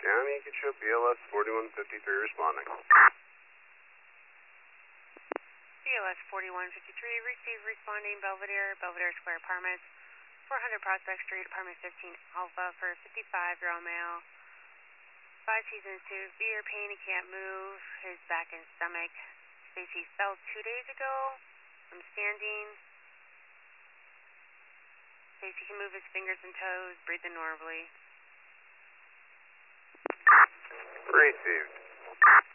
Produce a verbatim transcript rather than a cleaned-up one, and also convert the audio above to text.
County, you can show B L S forty-one fifty-three responding. B L S forty-one fifty-three, receive responding Belvedere, Belvedere Square Apartments, four hundred Prospect Street, Apartment fifteen Alpha for a fifty-five-year-old male. Five seasons, severe pain, he can't move, his back and stomach. Says he fell two days ago from standing. Says he can move his fingers and toes, breathing normally. Received.